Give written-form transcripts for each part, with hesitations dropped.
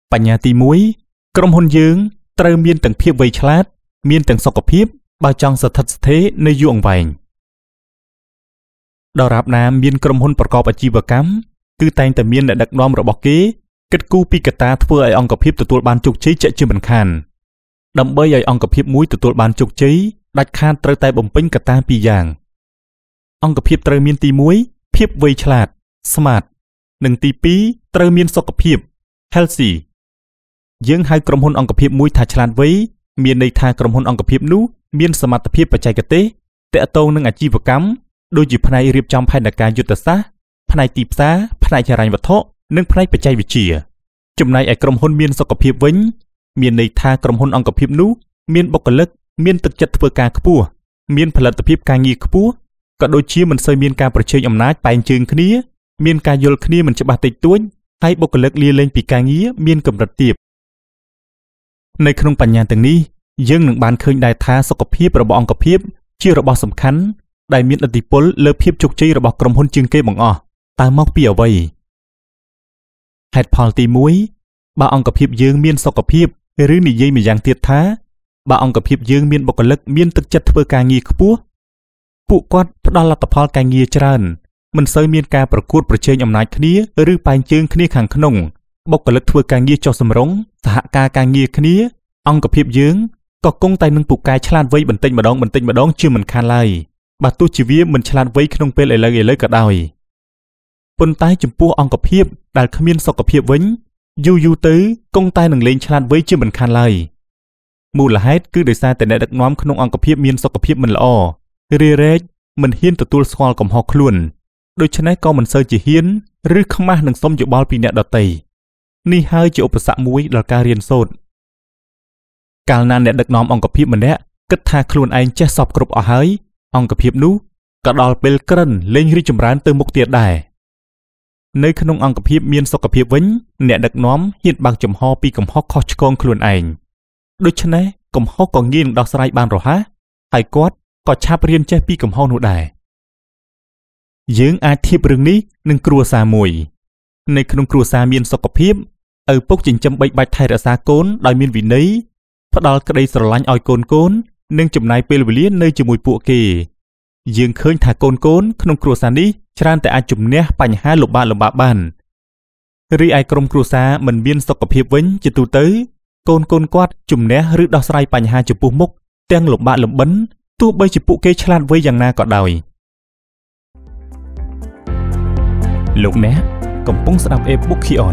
បញ្ញាទី1ក្រុមហ៊ុនយើងត្រូវមានទាំងភាពវៃឆ្លាតមានទាំងសុខភាពបើចង់ស្ថិតស្ថេរនៅយូរអង្វែងដរាបណាមានក្រុមហ៊ុនប្រកបអាជីវកម្មគឺតែងតែមានអ្នកដឹកនាំរបស់គេគិតគូរពីកត្តាធ្វើឲ្យអង្គភាពទទួលបានជោគជ័យជាមិនខានដើម្បីឲ្យអង្គភាពមួយទទួលបានជោគជ័យដាច់ខាតត្រូវតែបំពេញកត្តាពីរយ៉ាងអង្គភាពត្រូវមានទី1ភាពវៃឆ្លាត smart និងទី2ត្រូវមានសុខភាព healthy យើងហៅក្រុមហ៊ុនអង្គភាពមួយថាឆ្លាតវៃមានន័យថាក្រុមហ៊ុនអង្គភាពនោះមានសមត្ថភាពបច្ចេកទេសទាក់ទងនឹងអាជីវកម្មដូចជាផ្នែករៀបចំផែនការយុទ្ធសាស្ត្រផ្នែកទីផ្សារផ្នែកហិរញ្ញវត្ថុនិងផ្នែកបច្ចេកវិទ្យាចំណែកឯក្រុមហ៊ុនមានសុខភាពវិញមានន័យថាក្រុមហ៊ុនអង្គភាពនោះមានបុគ្គលិកមានទឹកចិត្តធ្វើការខ្ពស់មានផលិតភាពការងារខ្ពស់ក៏ដូចជាមិនសូវមានការប្រជែងអំណាចបែងជើងគ្នាមានការយល់គ្នាមិនច្បាស់តិចតួចហើយបុគ្គលិកលាលែងពីការងារមានកម្រិតទាបនៅក្នុងបញ្ញាទាំងនេះយើងនឹងបានឃើញដែរថាសុខភាពរបស់អង្គភាពជារបស់សំខាន់ដែលមានឥទ្ធិពលលើភាពជោគជ័យរបស់ក្រុមហ៊ុនជាងគេបង្អស់តើមកពីអ្វីហេតុផលទី1បើអង្គភាពយើងមានសុខភាពឬនិយាយម្យ៉ាងទៀតថាបើអង្គភាពយើងមានបុគ្គលិកមានទឹកចិត្តធ្វើការងារខ្ពស់ពួកគាត់ផ្ដល់លទ្ធផលការងារច្រើនមិនសូវមានការប្រកួតប្រជែងអំណាចគ្នាឬបែងជើងគ្នាខាងក្នុងបុគ្គលិកធ្វើការងារចុះសម្រុងសហការងារគ្នាអង្គភាពយើងក៏គង់តែនឹងពូកែឆ្លាតវៃបន្តិចម្ដងជាមិនខានឡើយបើទោះជាវាមិនឆ្លាតវៃក្នុងពេលឥឡូវក៏ដោយប៉ុន្តែចំពោះអង្គភាពដែលគ្មានសុខភាពវិញយូរទៅគង់តែនឹងលេងឆ្លាតវៃជាមិនខានឡើយមូលហេតុគឺដោយសារតែអ្នកដឹកនាំក្នុងអង្គភាពមានសុខភាពមិនល្អរារែកមិនហ៊ានទទួលស្គាល់កំហុសខ្លួនដូច្នេះក៏មិនសូវជាហ៊ានឬខ្មាស់នឹងសុំយោបល់ពីអ្នកដទៃនេះហើយជាឧបសគ្គមួយដល់ការរៀនសូត្រកាលណាអ្នកដឹកនាំអង្គភាពម្នាក់គិតថាខ្លួនឯងចេះសពគ្រប់អស់ហើយអង្គភាពនោះក៏ដល់ពេលក្រិនលេងរីកចម្រើនទៅមុខទៀតដែរនៅក្នុងអង្គភាពមានសុខភាពវិញអ្នកដឹកនាំហ៊ានបើកចំហពីកំហុសខុសឆ្គងខ្លួនឯងដូច្នេះកំហុសក៏ងាយនឹងដោះស្រាយបានរហ័សហើយគាត់ក៏ឆាប់រៀនចេះពីកំហុសនោះដែរយើងអាចធៀបរឿងនេះនឹងគ្រួសារមួយនៅក្នុងគ្រួសារមានសុខភាពឪពុកចិញ្ចឹមបីបាច់ថែរក្សាកូនដោយមានវិន័យផ្ដល់ក្តីស្រឡាញ់ឲ្យកូននិងចំណាយពេលវេលានៅជាមួយពួកគេយើងឃើញថាកូនក្នុងគ្រួសារនេះច្រើនតែអាចជំនះបញ្ហាលំបាកបានរីឯក្រុមគ្រួសារមិនមានសុខភាពវិញជាទូទៅកូនគាត់ជំនះឬដោះស្រាយបញ្ហាចំពោះមុខទាំងលំបាកលំបិនទោះបីជាពួកគេឆ្លាតវៃយ៉ាងណាក៏ដោយលោកអ្នកកំពុងស្ដាប់ e-book Kion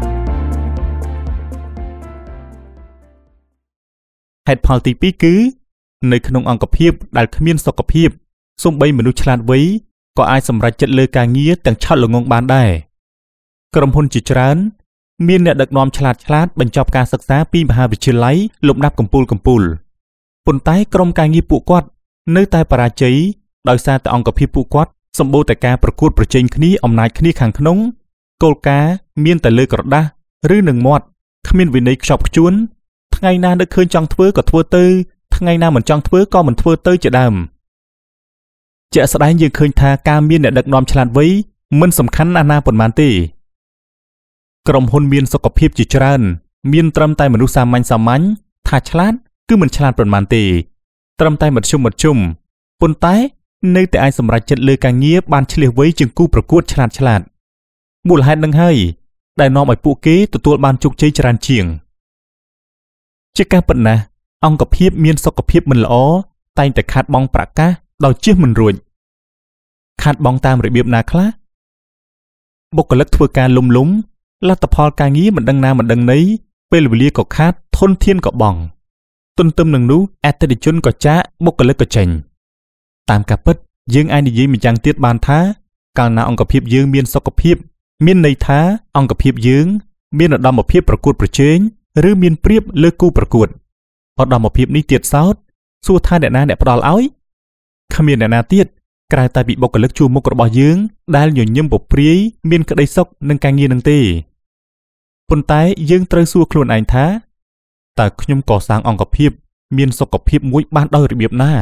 ហេតុផលទី2គឺនៅក្នុងអង្គភាពដែលគ្មានសុខភាពសូម្បីមនុស្សឆ្លាតវៃក៏អាចសម្រេចចិត្តលើការងារទាំងឆក់ល្ងង់បានដែរក្រុមហ៊ុនជាច្រើនមានអ្នកដឹកនាំឆ្លាតបញ្ចប់ការសិក្សាពីមហាវិទ្យាល័យលំដាប់កំពូលប៉ុន្តែក្រុមការងារពួកគាត់នៅតែបរាជ័យដោយសារតែអង្គភាពពួកគាត់សម្បូរតែការប្រកួតប្រជែងគ្នាអំណាចគ្នាខាងក្នុងគោលការណ៍មានតែលើក្រដាស់ឬនឹងមាត់គ្មានវិន័យខ្ជាប់ខ្ជួនថ្ងៃណានឹកឃើញចង់ធ្វើក៏ធ្វើទៅថ្ងៃណាមិនចង់ធ្វើក៏មិនធ្វើទៅជាដើមជាក់ស្ដែងយើងឃើញថាការមានអ្នកដឹកនាំឆ្លាតវៃមិនសំខាន់ណាប៉ុន្មានទេក្រុមហ៊ុនមានសុខភាពជាច្រើនមានត្រឹមតែមនុស្សសាមញ្ញថាឆ្លាតគឺមិនឆ្លាតប៉ុន្មានទេត្រឹមតែមធ្យមប៉ុន្តែនៅតែអាចសម្រេចចិត្តលើការងារបានឆ្លៀសវៃជាងគូប្រកួតឆ្លាតមូលហេតុនឹងហើយដែលនាំឲ្យពួកគេទទួលបានជោគជ័យច្រើនជាងជាការពិតណាស់អង្គភាពមានសុខភាពមិនល្អតែងតែខាតបង់ប្រាក់កាសដោយជៀសមិនរួចខាតបង់តាមរបៀបណាខ្លះបុគ្គលិកធ្វើការលំលទ្ធផលការងារមិនដឹងណាមិនដឹងណីពេលវេលាក៏ខាតធនធានក៏បង់ទន្ទឹមនឹងនោះអតិថិជនក៏ចាកបុគ្គលិកក៏ចេញតាមការពិតយើងអាចនិយាយម្យ៉ាងទៀតបានថាកាលណាអង្គភាពយើងមានសុខភាពមានន័យថាអង្គភាពយើងមានឧត្តមភាពប្រកួតប្រជែងឬមានប្រៀបលើគូប្រកួតឧត្តមភាពនេះទៀតសោតសួរថាអ្នកណាអ្នកផ្ដល់ឲ្យគ្មានអ្នកណាទៀតក្រៅតែពីបុគ្គលិកជួរមុខរបស់យើងដែលញញឹមពព្រាយមានក្តីសុខនឹងការងារនឹងទេប៉ុន្តែយើងត្រូវសួរខ្លួនឯងថាតើខ្ញុំកសាងអង្គភាពមានសុខភាពមួយបានដោយរបៀបណា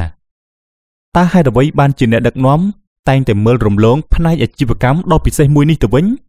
តើហេតុអ្វីបានជាអ្នកដឹកនាំតែងតែមើលរំលងផ្នែកអាជីវកម្មដ៏ពិសេសមួយនេះទៅវិញ